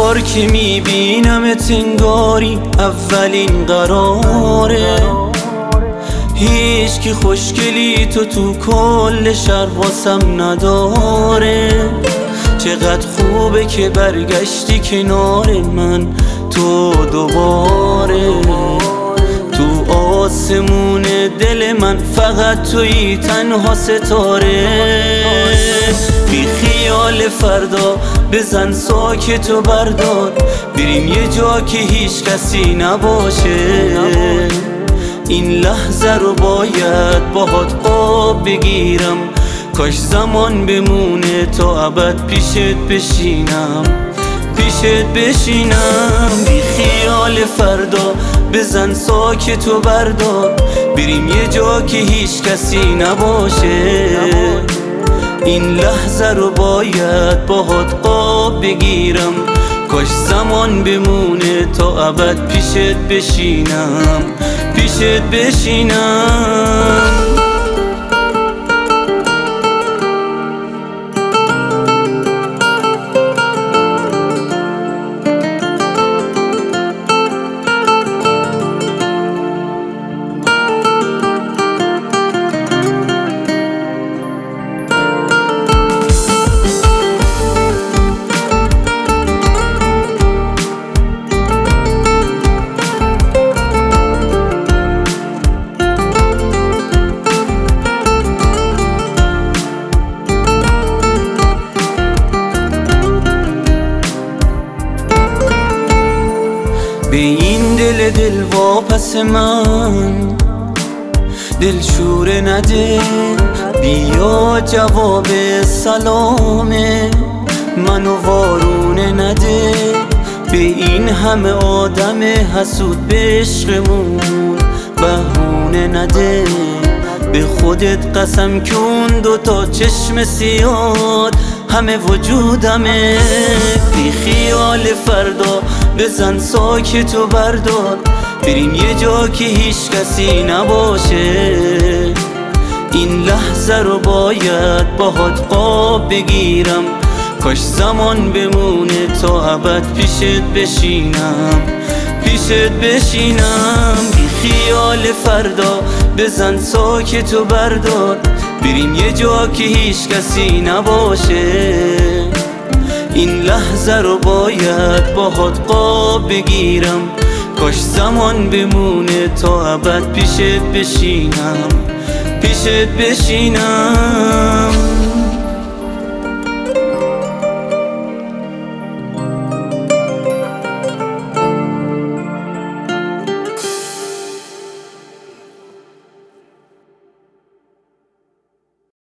بار که میبینمت انگاری اولین قراره. هیچ کی خوشگلی تو کل شهر واسم نداره. چقدر خوبه که برگشتی کنار من تو دوباره. تو آسمون دل من فقط تویی تنها ستاره. بی خیال فردا بزن ساکت و بردار، بریم یه جا که هیچ کسی نباشه. این لحظه رو باید باهات آب بگیرم، کاش زمان بمونه تا ابد پیشت بشینم. بی خیال فردا بزن ساکت و بردار، بریم یه جا که هیچ کسی نباشه. این لحظه رو باید باهات آب بگیرم، کاش زمان بمونه تا ابد پیشت بشینم. به این دل واپس من دل شوره نده. بیا جواب سلام منو وارونه نده. به این همه آدم حسود به عشقمون بهونه نده. به خودت قسم که اون دوتا چشم سیاد همه وجودمه. بی خیال فردا بزن ساکت و بردار، بریم یه جا که هیچ کسی نباشه. این لحظه رو باید باهات آب بگیرم، کاش زمان بمونه تا ابد پیشت بشینم. بی خیال فردا بزن ساکت و بردار، بریم یه جا که هیچ کسی نباشه. این لحظه رو باید باهات آب بگیرم، کاش زمان بمونه تا ابد پیشت بشینم.